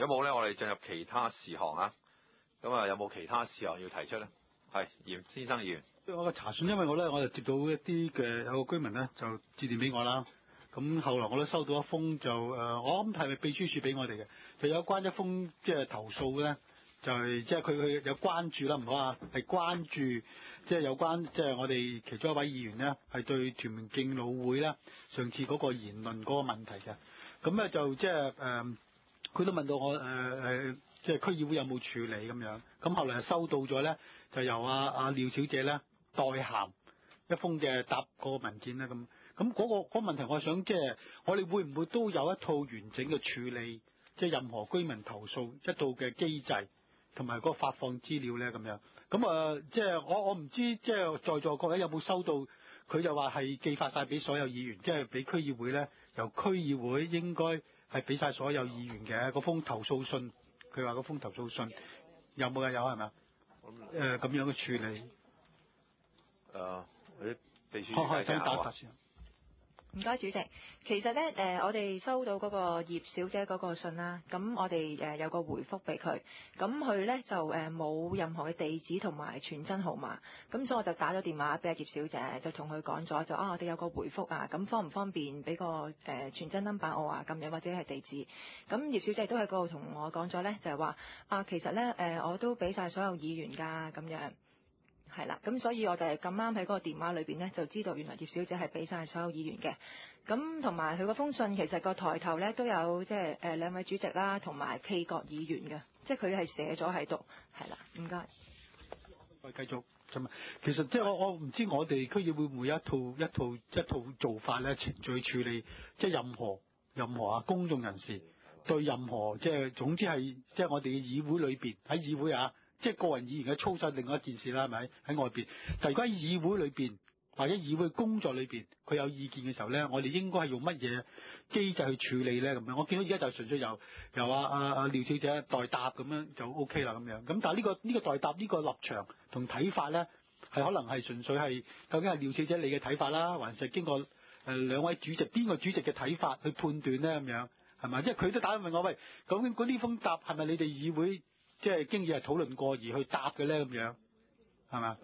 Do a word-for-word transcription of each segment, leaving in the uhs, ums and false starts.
如果冇咧，我哋進入其他事項啊。咁啊，有冇其他事項要提出咧？係嚴先生議員。 我個查詢，因為我咧我就接到一啲嘅有個居民咧就致電俾我啦。咁後來我都收到一封就誒、呃，我諗係咪秘書處俾我哋嘅？就有關一封即係投訴咧，就係即係佢佢有關注啦，唔好啊，係關注即係有關即係我哋其中一位議員咧，係對屯門敬老會咧上次嗰個言論嗰個問題嘅。咁咧就即係誒，佢、呃、都問到我誒誒。呃即係區議會有冇處理咁樣，咁後來收到咗咧，就由阿阿廖小姐咧代函一封嘅答個文件咧咁，咁嗰、嗰個嗰、嗰個問題，我想即係我哋會唔會都有一套完整嘅處理，即係任何居民投訴一套嘅機制，同埋嗰個發放資料咧咁樣，咁啊、呃、即係我我唔知即係在座各位有冇收到，佢就話係寄發晒俾所有議員，即係俾區議會咧，由區議會應該係俾晒所有議員嘅嗰封投訴信。佢話嗰封投訴信有冇啊？有係咪啊？誒咁樣嘅處理。 誒，啲秘書解釋下。 唔該，主席。其實咧，誒、呃，我哋收到嗰個葉小姐嗰個信啦，咁我哋誒有個回覆俾佢，咁佢咧就誒冇任何嘅地址同埋傳真號碼，咁所以我就打咗電話俾阿葉小姐，就同佢講咗，就啊，我哋有個回覆啊，咁方唔方便俾個誒、呃、傳真 number 我啊，咁樣或者係地址，咁葉小姐都喺嗰度同我講咗咧，就係、是、話啊，其實咧誒、呃、我都俾晒所有議員㗎，咁樣。係啦，咁所以我就係咁啱喺嗰個電話裏邊咧，就知道原來葉小姐係俾晒所有議員嘅。咁同埋佢嗰封信其實個抬頭咧都有即係誒兩位主席啦，同埋企國議員嘅，即係佢係寫咗喺度。係啦，唔該。 我繼續咁啊，其實即係我我唔知我哋區議會會唔會有一套一套一套做法咧，程序處理，即係任何任何啊公眾人士對任何即係總之係即係我哋嘅議會裏邊喺議會啊。即係個人議員嘅操守，另外一件事啦，係咪喺外邊？但如果喺議會裏邊或者議會工作裏邊，佢有意見嘅時候咧，我哋應該係用乜嘢機制去處理咧？咁樣，我見到而家就純粹由由阿阿阿廖小姐代答咁樣就 O K 啦，咁樣。咁但係呢個呢個代答呢個立場同睇法咧，係可能係純粹係究竟係廖小姐你嘅睇法啦，還是經過誒兩位主席邊個主席嘅睇法去判斷咧？咁樣係咪？即係佢都打問我喂，究竟嗰呢封答係咪你哋議會？即係經已係討論過而去答嘅咧，咁樣係嘛？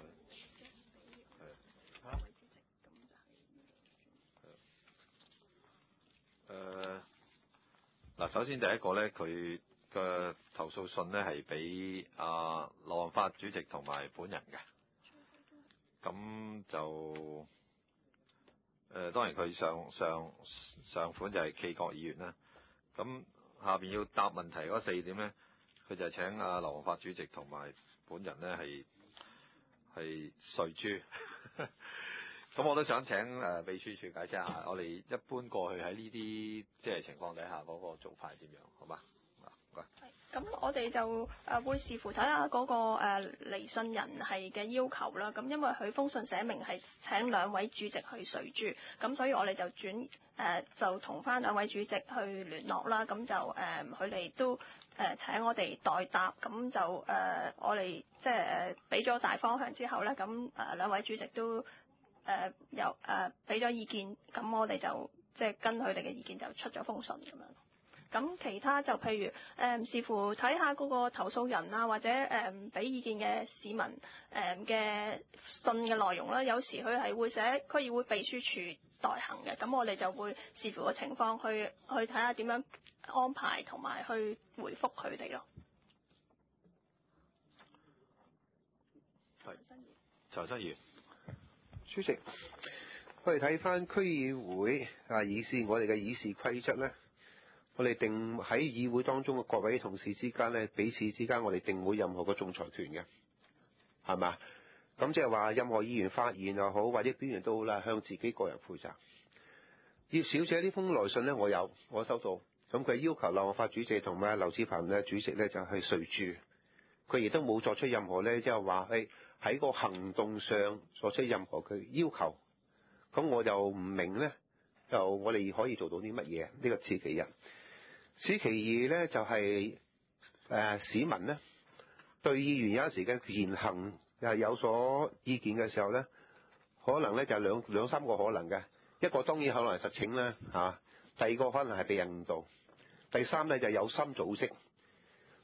誒嗱，首先第一個咧，佢嘅投訴信咧係俾阿羅文發主席同埋本人嘅，咁就誒、呃、當然佢上上上款就係企國議員啦，咁下邊要答問題嗰四點咧。佢就係請阿劉皇發主席同埋本人咧係係誰豬，咁我都想請誒秘書處解釋下，我哋一般過去喺呢啲即係情況底下嗰個做法係點樣，好嘛？啊，唔該。 咁我哋就誒會視乎睇下嗰個誒嚟信人係嘅要求啦。咁因為佢封信寫明係請兩位主席去隨住，咁所以我哋就轉誒、呃、就同翻兩位主席去聯絡啦。咁就誒佢哋都誒、呃、請我哋代答，咁就誒、呃、我哋即係誒俾咗大方向之後咧，咁誒、呃、兩位主席都誒有誒俾咗意見，咁我哋就即係跟佢哋嘅意見就出咗封信咁樣。咁其他就譬如誒、呃、視乎睇下嗰個投訴人啊，或者誒俾、呃、意見嘅市民誒嘅、呃、信嘅內容啦，有時佢係會寫區議會秘書處代行嘅，咁我哋就會視乎個情況去去睇下點樣安排同埋去回覆佢哋咯。 係，陳生議員， 主席，我哋睇翻區議會啊議事，我哋嘅議事規則咧。我哋定喺議會當中嘅各位同事之間咧，彼此之間我哋定冇任何嘅仲裁權嘅，係嘛？咁即係話任何議員發言又好，或者表現都好啦，向自己個人負責。葉小姐呢封來信咧，我有我收到，咁佢要求劉皇發主席同埋劉智鵬咧主席咧就去隨住，佢亦都冇作出任何咧即係話誒喺個行動上作出任何嘅要求。咁我就唔明咧，就我哋可以做到啲乜嘢？呢個此其一。此其二咧，就係、是、誒、呃、市民咧對議員有時嘅言行又有所意見嘅時候咧，可能咧就兩兩三個可能嘅，一個當然可能係實情啦嚇，第二個可能係被人誤導，第三咧就有心組織，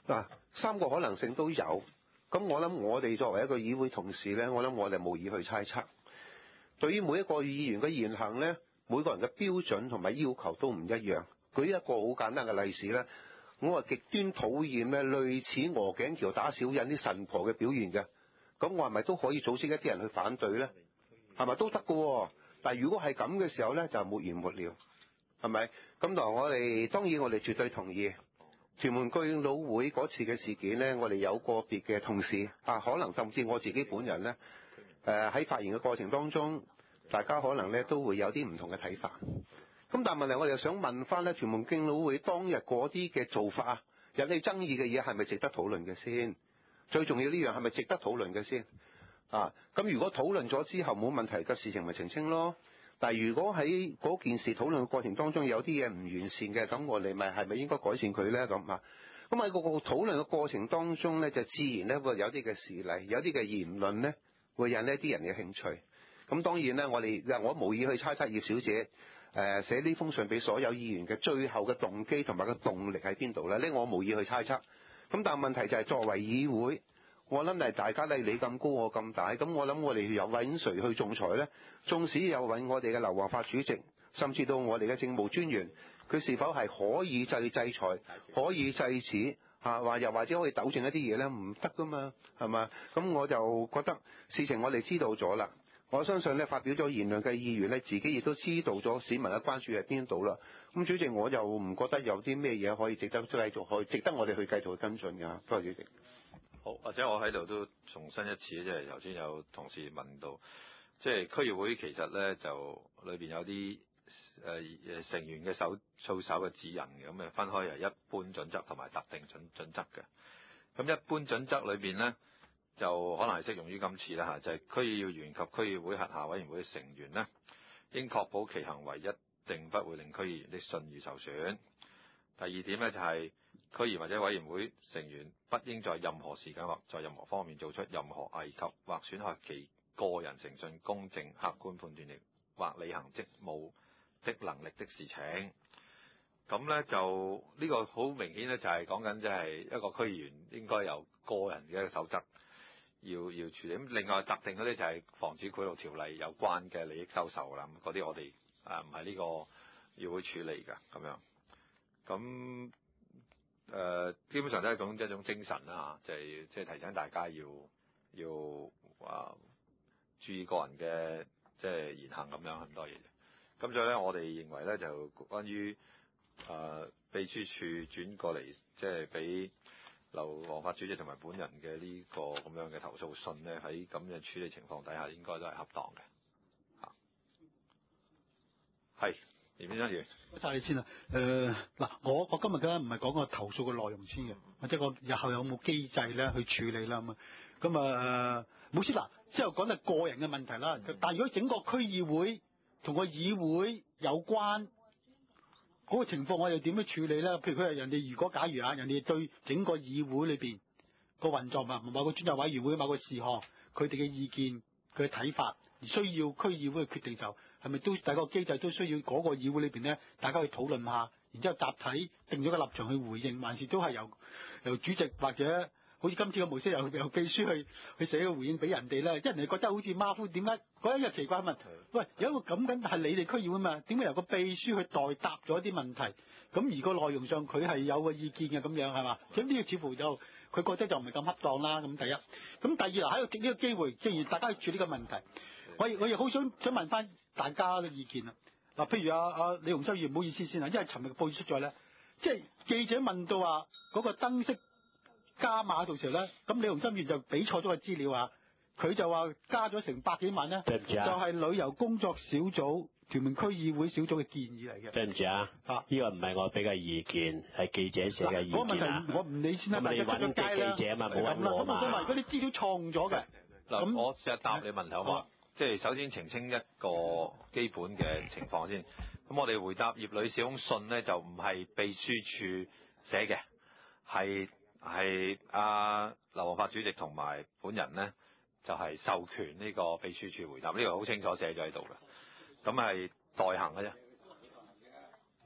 嗱，三個可能性都有。咁我諗我哋作為一個議會同事咧，我諗我哋無意去猜測。對於每一個議員嘅言行咧，每個人嘅標準同埋要求都唔一樣。舉一個好簡單嘅例子咧，我係極端討厭咧類似鵝頸橋打小人啲神婆嘅表現嘅。咁我係咪都可以組織一啲人去反對咧？係咪都得㗎？但係如果係咁嘅時候咧，就沒完沒了，係咪？咁嗱，我哋當然我哋絕對同意。屯門敬老會嗰次嘅事件呢，我哋有個別嘅同事啊，可能甚至我自己本人呢，誒、呃、喺發言嘅過程當中，大家可能呢都會有啲唔同嘅睇法。咁但係問題，我哋又想問翻呢，屯門敬老會當日嗰啲嘅做法啊，引起爭議嘅嘢係咪值得討論嘅先？最重要呢樣係咪值得討論嘅先？啊，咁如果討論咗之後冇問題嘅事情，咪澄清咯。但係如果喺嗰件事討論嘅過程當中有啲嘢唔完善嘅，咁我哋咪係咪應該改善佢咧？咁啊，咁喺個個討論嘅過程當中咧，就自然咧會有啲嘅事例，有啲嘅言論咧，會引呢啲人嘅興趣。咁當然咧，我哋我無意去猜測葉小姐誒、呃、寫呢封信俾所有議員嘅最後嘅動機同埋個動力喺邊度咧？呢我無意去猜測。咁但係問題就係作為議會。我諗係大家咧，你咁高我咁大，咁我諗我哋有揾誰去仲裁呢？縱使有揾我哋嘅劉皇發主席，甚至到我哋嘅政務專員，佢是否係可以制制裁、可以制止嚇，或又或者可以糾正一啲嘢呢？唔得噶嘛，係嘛？咁我就覺得事情我哋知道咗啦。我相信咧，發表咗言論嘅議員咧，自己亦都知道咗市民嘅關注喺邊度啦。咁主席，我就唔覺得有啲咩嘢可以值得繼續去，值得我哋去繼續去跟進㗎。多謝主席。 好，或者我喺度都重申一次，即係頭先有同事問到，即係區議會其實咧就裏邊有啲誒誒成員嘅手操守嘅指引嘅，咁誒分開係一般準則同埋特定準準則嘅。咁一般準則裏邊咧就可能係適用於今次啦嚇，就係、是、區議員及區議會轄下委員會嘅成員咧，應確保其行為一定不會令區議員的信譽受損。第二點咧就係、是。區議或者委員會成員不應在任何時間或在任何方面做出任何危及或損害其個人誠信、公正、客觀判斷力或履行職務的能力的事情。咁咧就呢、這個好明顯咧，就係講緊即係一個區議員應該有個人嘅一個守則要要處理。咁另外特定嗰啲就係防止賄賂條例有關嘅利益收受啦。咁嗰啲我哋啊唔係呢個議會處理㗎咁樣。咁誒、呃、基本上都係一種一種精神啦嚇，就係即係提醒大家要要啊注意個人嘅即係言行咁樣咁多嘢。咁所以咧，我哋認為咧就關於誒、呃、秘書處轉過嚟即係俾劉皇發主席同埋本人嘅呢個咁樣嘅投訴信咧，喺咁嘅處理情況底下，應該都係恰當嘅嚇。係。葉先生， 多謝你先啦。誒、呃、嗱，我我今日咧唔係講個投訴嘅內容先嘅，或者個日後有冇機制咧去處理啦咁啊。咁啊，冇先嗱，之後講到個人嘅問題啦。但係如果整個區議會同個議會有關嗰、那個情況，我哋點樣處理咧？譬如佢係人哋，如果假如啊，人哋對整個議會裏邊個運作啊，某個專責委員會某個事項，佢哋嘅意見、佢嘅睇法，而需要區議會嘅決定就。係咪都大個機制都需要嗰個議會裏邊咧，大家去討論下，然之後集體定咗個立場去回應，還是都係由由主席或者好似今次嘅模式由由秘書去去寫個回應俾人哋咧？即係人哋覺得好似馬虎，點解嗰一日奇怪問？喂，有一個咁緊係你哋區議會嘛？點解由個秘書去代答咗啲問題？咁而個內容上佢係有個意見嘅咁樣係嘛？咁呢個似乎就佢覺得就唔係咁恰當啦。咁第一，咁第二嗱喺度藉呢個機會，正如大家去處理呢個問題，我亦我亦好想想問翻大家嘅意見啊！嗱，譬如阿阿李洪修議員，唔好意思先啊，因為尋日嘅報紙出咗咧，即係記者問到話嗰個燈飾加碼到時候咧，咁李洪修議員就俾錯咗個資料啊！佢就話加咗成百幾萬咧，就係旅遊工作小組屯門區議會小組嘅建議嚟嘅。 對唔住啊，啊，呢個唔係我俾嘅意見，係記者寫嘅意見啊！ 嗰個問題我唔理先啦， 咁你揾嘅記者嘛，冇揾我嘛。 咁我想問，如果啲資料錯誤咗嘅， 嗱，我試下答你問題好嘛？即係首先澄清一個基本嘅情況先。咁我哋回答葉女士封信咧，就唔係秘書處寫嘅，係係阿劉皇發主席同埋本人咧，就係、是、授權呢個秘書處回答。呢、這個好清楚寫咗喺度嘅。咁係代行嘅啫，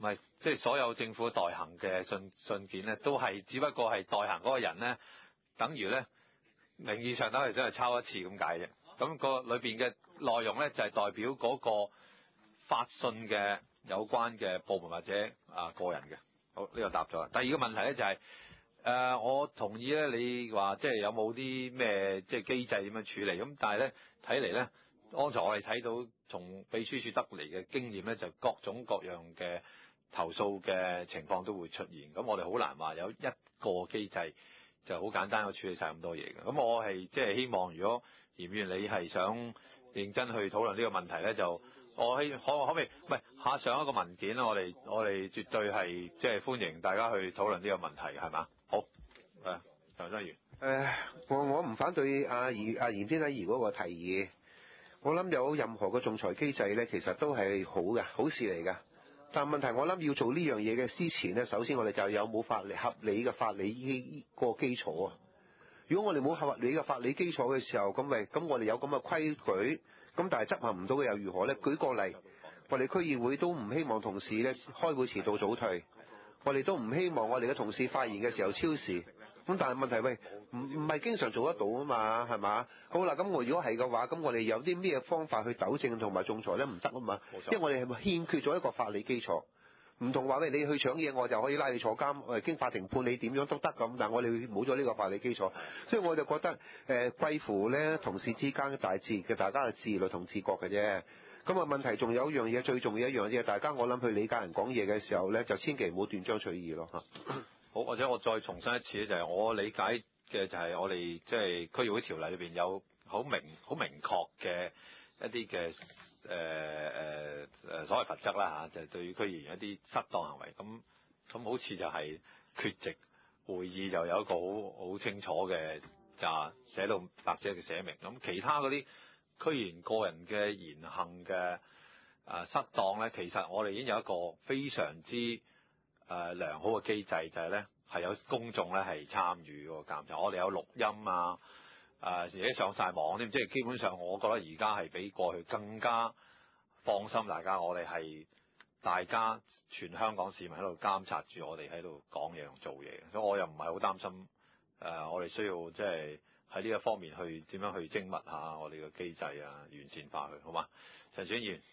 唔係即係所有政府代行嘅信信件咧，都係只不過係代行嗰個人咧，等於咧名義上都係真係抄一次咁解啫。咁、個裏邊嘅內容咧就係、是、代表嗰個發信嘅有關嘅部門或者啊個人嘅。好，呢、呢個答咗。第二個問題咧就係、是、誒、呃，我同意咧，你話即係有冇啲咩即係機制點樣處理？咁但係咧睇嚟咧，剛才我哋睇到從秘書處得嚟嘅經驗咧，就各種各樣嘅投訴嘅情況都會出現。咁我哋好難話有一個機制就好簡單去處理晒咁多嘢嘅。咁我係即係希望，如果嚴議員你係想認真去討論呢個問題咧，就我希可可唔可以唔係下上一個文件啦？我哋我哋絕對係即係歡迎大家去討論呢個問題，係嘛？好，誒，陳生員。 誒，我我唔反對阿嚴阿嚴天禮儀嗰個提議。我諗有任何嘅仲裁機制咧，其實都係好嘅，好事嚟㗎。但問題我諗要做呢樣嘢嘅之前咧，首先我哋就有冇法理合理嘅法理依個基礎啊。如果我哋冇合理嘅法理基礎嘅時候，咁咪咁我哋有咁嘅規矩，咁但係執行唔到嘅又如何咧？舉個例，我哋區議會都唔希望同事咧開會遲到早退，我哋都唔希望我哋嘅同事發言嘅時候超時。咁但係問題喂，唔唔係經常做得到啊嘛，係嘛？好啦，咁我如果係嘅話，咁我哋有啲咩方法去糾正同埋仲裁咧？唔得啊嘛，因為我哋係咪欠缺咗一個法理基礎？唔同話喂，你去搶嘢，我就可以拉你坐監，誒經法庭判你點樣都得咁。但係我哋冇咗呢個法理基礎，所以我就覺得誒貴乎咧同事之間嘅大自嘅大家嘅自律同自覺嘅啫。咁啊問題仲有一樣嘢，最重要一樣嘢，大家我諗去理解人講嘢嘅時候咧，就千祈唔好斷章取義咯嚇。 好，或者我再重申一次咧，就係、是、我理解嘅就係我哋即係區議會條例裏邊有好明好明確嘅一啲嘅誒誒誒所謂罰則啦嚇，就係、是、對於區議員一啲失當行為，咁咁好似就係缺席會議就有一個好好清楚嘅就寫到白紙嘅寫明，咁其他嗰啲區議員個人嘅言行嘅誒失當咧，其實我哋已經有一個非常之誒、呃、良好嘅機制，就係咧係有公眾咧係參與個監察，我哋有錄音啊，誒而家上晒網添，即係基本上我覺得而家係比過去更加放心，大家我哋係大家全香港市民喺度監察住我哋喺度講嘢同做嘢，所以我又唔係好擔心誒、呃，我哋需要即係喺呢一方面去點樣去精密下我哋嘅機制啊，完善化佢，好嘛？陳選議員。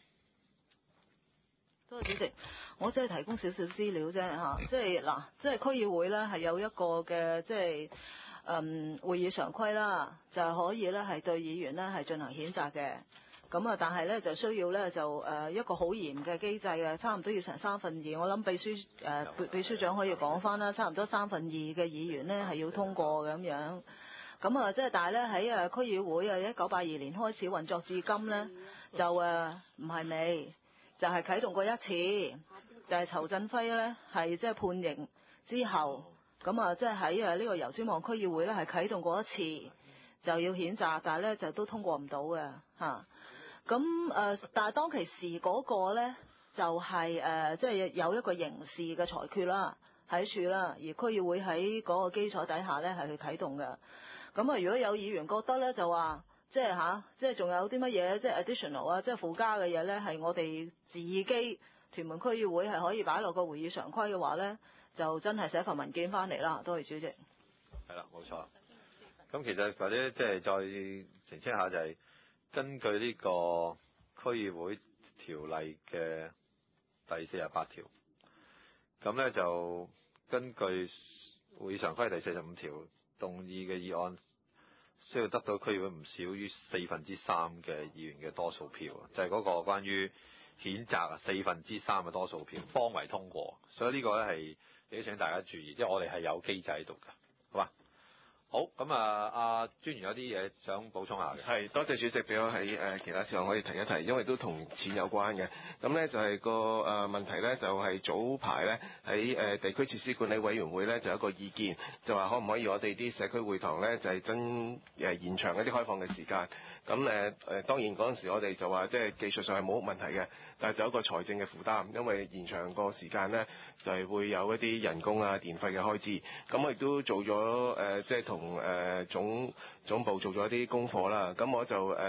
多謝主席，我即係提供少少資料啫嚇，即係嗱，即係區議會咧係有一個嘅即係嗯會議常規啦，就係可以咧係對議員咧係進行譴責嘅，咁啊但係咧就需要咧就誒一個好嚴嘅機制啊，差唔多要成三分二，我諗秘書誒秘秘書長可以講翻啦，差唔多三分二嘅議員咧係要通過嘅咁樣，咁啊即係但係咧喺誒區議會啊一九八二年開始運作至今咧就誒唔係未。就係啟動過一次，就係、是、仇振輝咧係即係判刑之後，咁啊即係喺誒呢個油尖旺區議會咧係啟動過一次，就要譴責，但係咧就都通過唔到嘅嚇。咁誒，但係當其時嗰個咧就係誒即係有一個刑事嘅裁決啦喺處啦，而區議會喺嗰個基礎底下咧係去啟動嘅。咁啊，如果有議員覺得咧就話，即係吓，即係仲有啲乜嘢，即係 additional 啊，即係附加嘅嘢咧，係我哋自己屯門區議會係可以擺落個會議常規嘅話咧，就真係寫份文件翻嚟啦。多謝主席。 係啦，冇錯。咁其實或者即係再澄清下，就係根據呢個區議會條例嘅第四十八條，咁咧就根據會議常規第四十五條動議嘅議案，需要得到區議會唔少於四分之三嘅議員嘅多數票，就係、是、嗰個關於譴責啊，四分之三嘅多數票方為通過。所以呢個咧係亦請大家注意，即係我哋係有機制喺度嘅，好嘛？好，咁啊，阿專員有啲嘢想補充下嘅。 係，多謝主席俾我喺誒其他時候可以提一提，因為都同錢有關嘅。咁咧就係個誒問題咧，就係早排咧喺誒地區設施管理委員會咧就有一個意見，就話可唔可以我哋啲社區會堂咧就係增誒延長一啲開放嘅時間。咁誒誒當然嗰陣時我哋就話即係技術上係冇問題嘅，但係就有一個財政嘅負擔，因為延長個時間咧就係會有一啲人工啊、電費嘅開支。咁我亦都做咗誒即係同誒總總部做咗一啲功課啦。咁我就誒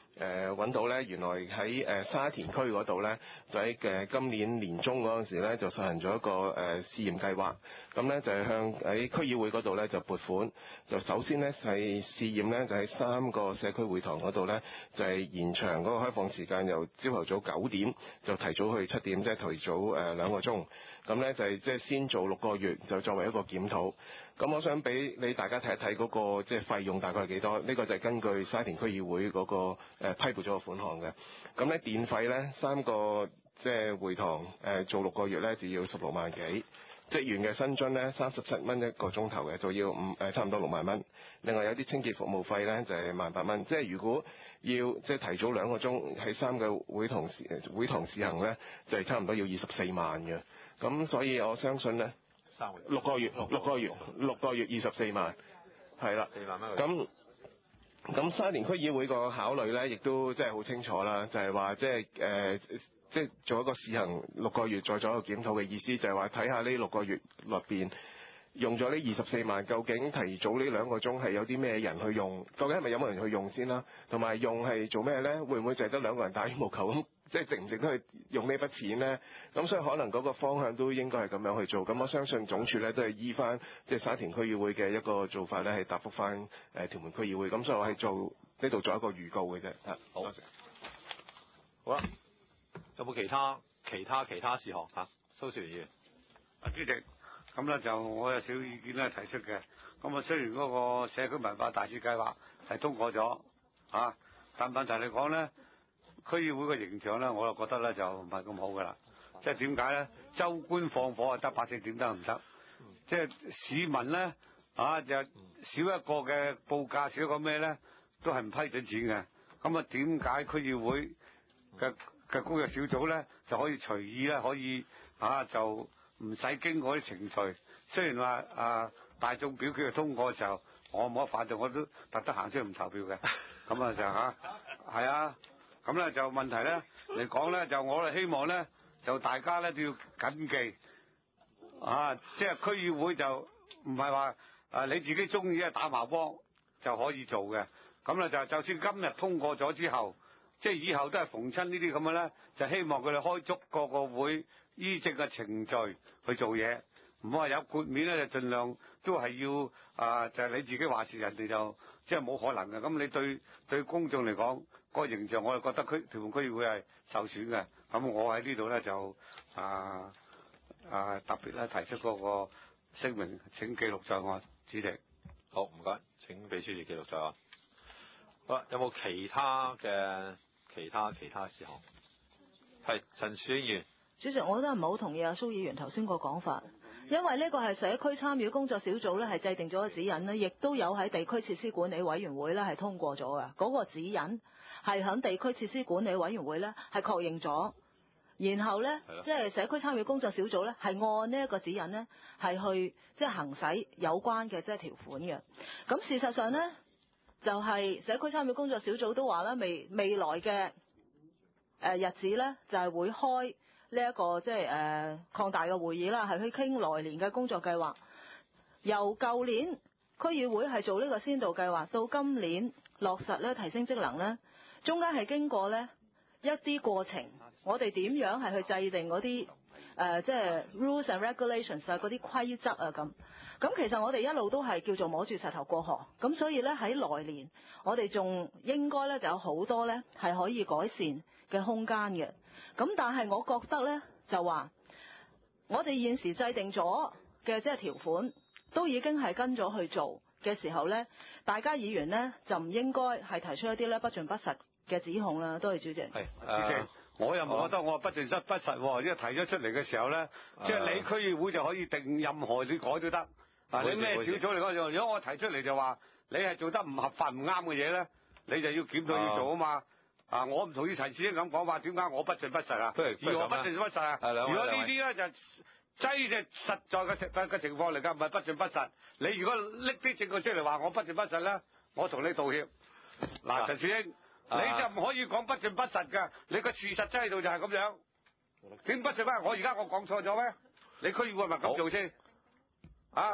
誒揾到咧，原來喺誒沙田區嗰度咧，就喺誒今年年中嗰陣時咧，就實行咗一個誒試驗計劃。咁咧就係向喺區議會嗰度咧就撥款，就首先咧係試驗咧就喺三個社區會堂嗰度咧，就係延長嗰個開放時間，由朝頭早九點就提早去七點，即係提早誒兩個鐘。咁咧就係即係先做六個月，就作為一個檢討。咁我想俾你大家睇一睇嗰個即係費用大概係幾多？呢個就係根據沙田區議會嗰個誒批撥咗個款項嘅。咁咧電費咧三個即係會堂誒做六個月咧就要十六萬幾。職員嘅薪津咧三十七蚊一個鐘頭嘅，就要五誒差唔多六萬蚊。另外有啲清潔服務費咧就係萬八蚊。即係如果要即係提早兩個鐘喺三個會堂試會堂試行咧，就係差唔多要二十四萬嘅。咁所以我相信咧， 三個月六個月六個月六個月二十四萬，係啦， 四萬蚊。 咁咁沙田區議會個考慮咧，亦都即係好清楚啦，就係話即係誒。即係做一個試行六個月，再做一個檢討嘅意思，就係話睇下呢六個月入邊用咗呢二十四萬，究竟提早呢兩個鐘係有啲咩人去用？究竟係咪有冇人去用先啦？同埋用係做咩呢？會唔會就係得兩個人打羽毛球咁？即係值唔值得去用呢筆錢呢？咁所以可能嗰個方向都應該係咁樣去做。咁我相信總署呢都係依翻即係沙田區議會嘅一個做法呢，係答覆翻誒屯門區議會。咁所以我係做呢度做一個預告嘅啫。 好，多謝。好啦。有冇其他其他其他事項嚇？蘇兆元議員， 啊主席，咁咧就我有少意見咧提出嘅。咁啊雖然嗰個社區文化大使計劃係通過咗，啊，但問題嚟講咧，區議會嘅形象咧，我就覺得咧就唔係咁好噶啦。即係點解咧？州官放火啊，得百姓點得唔得？即係市民咧啊，就少一個嘅報價，少一個咩咧，都係唔批准錢嘅。咁啊點解區議會嘅嘅工作小組咧就可以隨意咧，可以啊就唔使經過啲程序。雖然話啊大眾表決通過嘅時候，我冇得反對，我都特登行出去唔投票嘅。咁啊就嚇係啊，咁咧就問題咧嚟講咧，就我哋希望咧就大家咧都要謹記啊，即係區議會就唔係話啊你自己中意啊打麻波就可以做嘅。咁咧就就算今日通過咗之後，即係以後都係逢親呢啲咁嘅咧，就希望佢哋開足個個會依正嘅程序去做嘢，唔好話有豁免咧，就盡量都係要啊、呃，就係、是、你自己話事，人哋就即係冇可能嘅。咁你對對公眾嚟講，個形象我係覺得區屯門區議會係受損嘅。咁我喺呢度咧就啊啊、呃呃、特別咧提出嗰個聲明，請記錄在案，主席。 好，唔該，請秘書處記錄在案。好啦，有冇其他嘅？其他其他事項係陳樹英議員。 主席，我都係唔係好同意阿蘇議員頭先個講法，因為呢個係社區參與工作小組咧，係制定咗個指引咧，亦都有喺地區設施管理委員會咧係通過咗嘅。嗰個指引係喺地區設施管理委員會咧係確認咗，然後咧即係社區參與工作小組咧係按呢一個指引咧係去即係行使有關嘅即係條款嘅。咁事實上咧。就係社區參與工作小組都話啦，未未來嘅誒日子咧，就係會開呢一個即係誒擴大嘅會議啦，係去傾來年嘅工作計劃。由舊年區議會係做呢個先導計劃，到今年落實咧提升職能咧，中間係經過咧一啲過程，我哋點樣係去制定嗰啲誒即係 rules and regulations 啊嗰啲規則啊咁。咁其實我哋一路都係叫做摸住石頭過河，咁所以咧喺來年，我哋仲應該咧就有好多咧係可以改善嘅空間嘅。咁但係我覺得咧就話，我哋現時制定咗嘅即係條款，都已經係跟咗去做嘅時候咧，大家議員咧就唔應該係提出一啲咧不盡不實嘅指控啦。多謝主席。 係，主席，我又冇覺得我不盡不實喎，因為提咗出嚟嘅時候咧，即係你區議會就可以定任何你改都得。嗱，你咩小組嚟講？如果我提出嚟就話你係做得唔合法唔啱嘅嘢咧，你就要檢討要做啊嘛。啊，我唔同意陳志英咁講話，點解我不盡不實啊？如何不盡不實啊？如果呢啲咧就擠隻實在嘅情嘅情況嚟㗎，唔係不盡不實。你如果拎啲證據出嚟話我不盡不實咧，我同你道歉。嗱，陳志英，你就唔可以講不盡不實㗎。你個事實制度就係咁樣。點不盡不實？我而家我講錯咗咩？你區議會係咪咁做先？啊，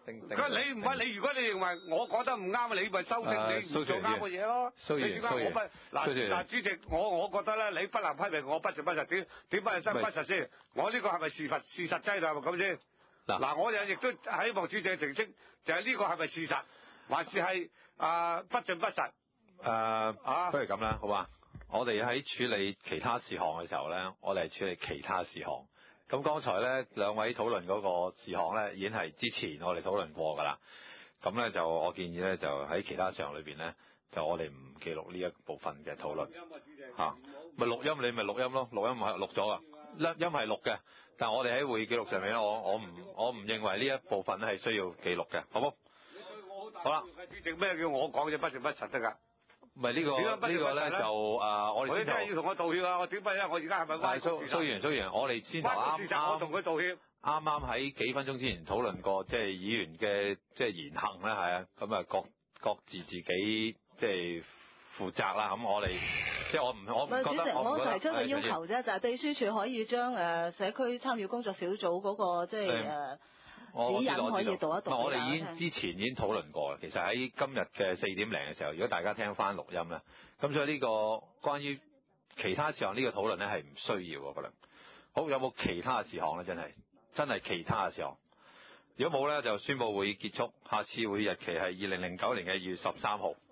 丁丁。 咁你唔係你，如果你認為我講得唔啱，你咪修正誒你唔做啱嘅嘢咯。 蘇議員，蘇議員， 嗱嗱，主席，我我覺得咧，你不能批評我不實不實，點點不係真不實先？我呢個係咪事實事實劑係咪咁先？嗱嗱，我又亦都希望主席澄清，就係呢個係咪事實，還是係啊不盡不實？誒、 呃、啊，不如咁啦，好嘛？我哋喺處理其他事項嘅時候咧，我哋係處理其他事項。咁剛才咧兩位討論嗰個事項咧，已經係之前我哋討論過㗎啦。咁咧就我建議咧，就喺其他事項裏邊咧，就我哋唔記錄呢一部分嘅討論嚇。咪錄音你咪錄音咯，錄音係錄咗啊，錄音係錄嘅。但係我哋喺會議記錄上面咧，我我唔我唔認為呢一部分咧係需要記錄嘅，好冇？好啦， 主席咩叫我講嘅不實不實得㗎？ 唔係呢個呢個咧就誒、呃，我哋先真係要同我道歉啊！我點解咧？我而家係咪歪曲事實？ 蘇議員，蘇議員，我哋先頭啱啱我同佢道歉。 啱啱喺幾分鐘之前討論過，即係議員嘅即係言行咧，係啊，咁啊各各自自己即係負責啦。咁我哋即係我唔我唔覺得。 主席， 我我提出嘅要求啫，就係秘書處可以將誒社區參與工作小組嗰個即係誒。 我指引可以讀一讀。 我哋已經之前已經討論過啦。其實喺今日嘅四點零嘅時候，如果大家聽翻錄音咧，咁所以呢個關於其他事項呢個討論咧係唔需要，我覺得。好，有冇其他事項咧？真係真係其他事項。如果冇咧，就宣佈會議結束。下次會議日期係二零零九年嘅二月十三號。